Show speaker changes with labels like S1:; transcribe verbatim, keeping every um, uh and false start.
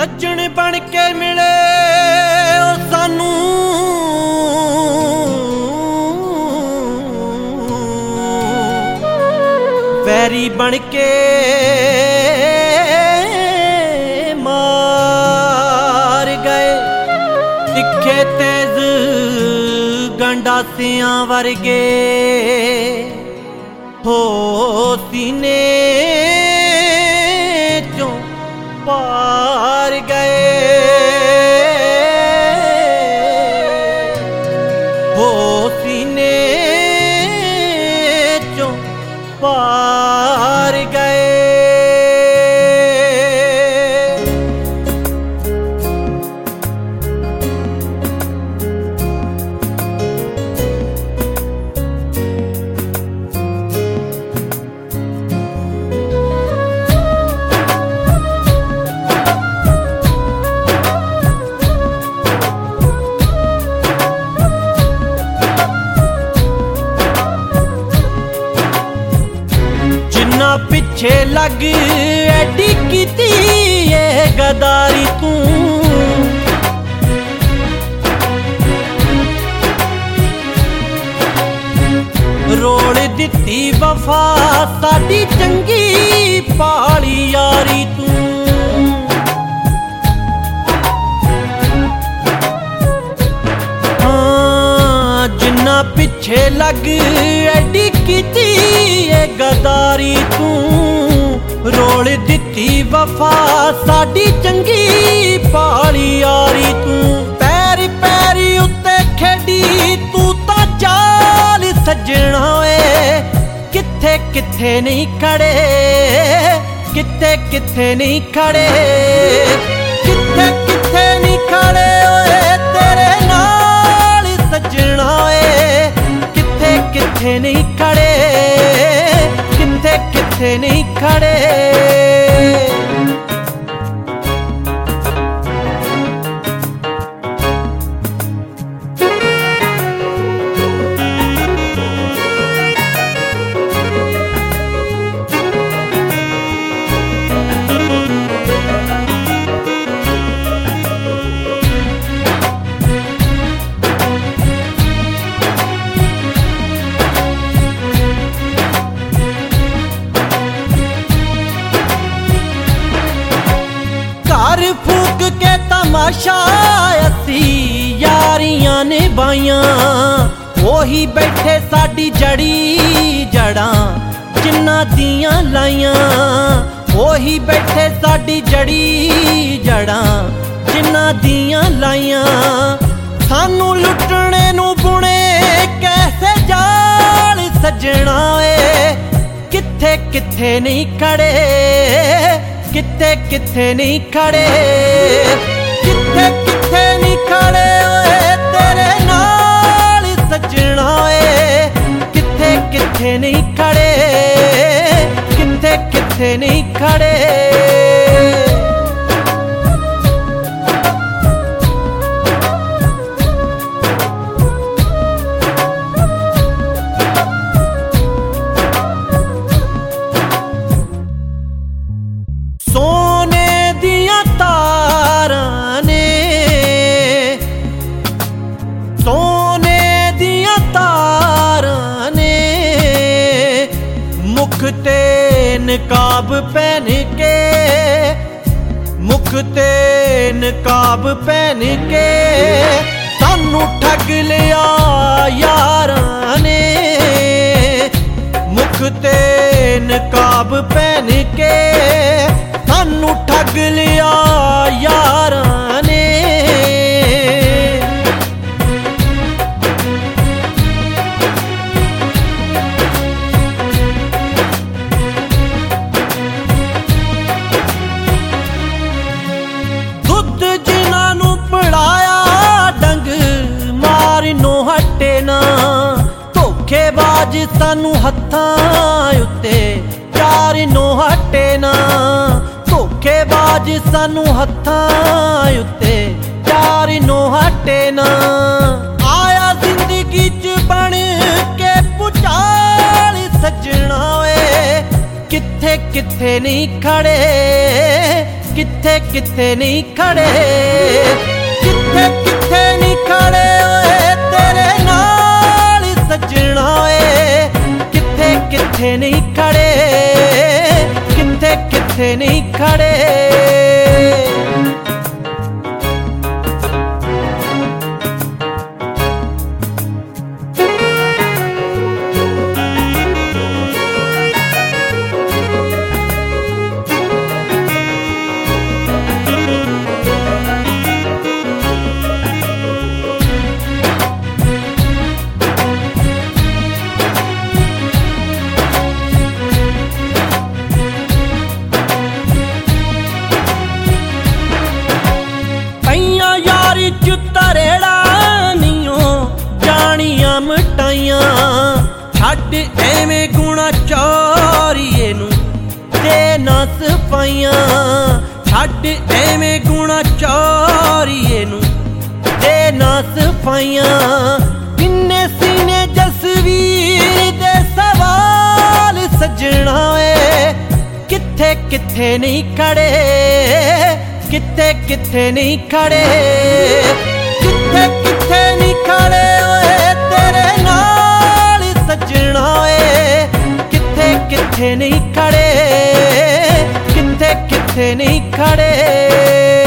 S1: सज्जन बन के मिले ओ सानू वैरी बन के मार गए। तिखे तेज गंडासियां वर्गे हो सीने चों पार गए। हो सीने चों पार गए। पिछे लग एडी कीती ये गदारी तू रोड़ दिती वफा साडी चंगी पाली यारी तू। हाँ जिन्ना पिछे लग एडी कीती ये गदारी तू रोड़ दिती वफा साडी चंगी पाली यारी तू। पैरी पैरी उत्ते खेडी तू ता चाल सजना वे किथे किथे नहीं खड़े किथे किथे नहीं खड़े किथे किथे नहीं खड़े ओए तेरे नाल सजना वे किथे किथे नहीं खड़े किथे किथे नहीं खड़े। फूक के तमाशा असी यारियां ने बाइयां ओही बैठे साडी जड़ी जड़ा जिन्ना दियां लाइयां ओही बैठे साडी जड़ी जड़ा जिन्ना दियां लाइयां। सानू लुटने नू बुने कैसे जाल सजना ए किथे किथे नहीं खड़े किथे किथे नहीं खड़े किथे किथे नहीं खड़े ओए तेरे नाल सजना ए किथे किथे नहीं खड़े किथे किथे नहीं खड़े। मुख ते नकाब पहन के मुख ते नकाब पहन के सानू ठग लिया यारां ने। मुख ते नकाब पहन के सानू ठग लिया यारां ने। धोखेबाज सानू हत्थां उत्ते चार नो हटे ना। धोखेबाज सानू हत्थां उत्ते चार नो हटे ना। आया जिंदगी च बन के भुचाल सजना वे किथे किथे नहीं खड़े जिथे किथे नहीं खड़े, जिथे किथे नहीं खड़े ओए तेरे नाल सजना ओए, किथे किथे नहीं खड़े, किथे किथे नहीं खड़े। तरेड़ा नीओ जानियां मिटाइयां, छड्ड एवें गुणा चोरीए नूं ते ना सफाइयां, छड्ड एवें गुणा चोरीए नूं ते ना सफाइयां। किन्ने सीने जसवीर दे सवाल सजना वे, किथे किथे नहीं खड़े, किथे किथे नहीं खड़े, किथे किथे नहीं खड़े ओए तेरे नाल सजना ओए, किथे किथे नहीं खड़े, किथे किथे नहीं खड़े।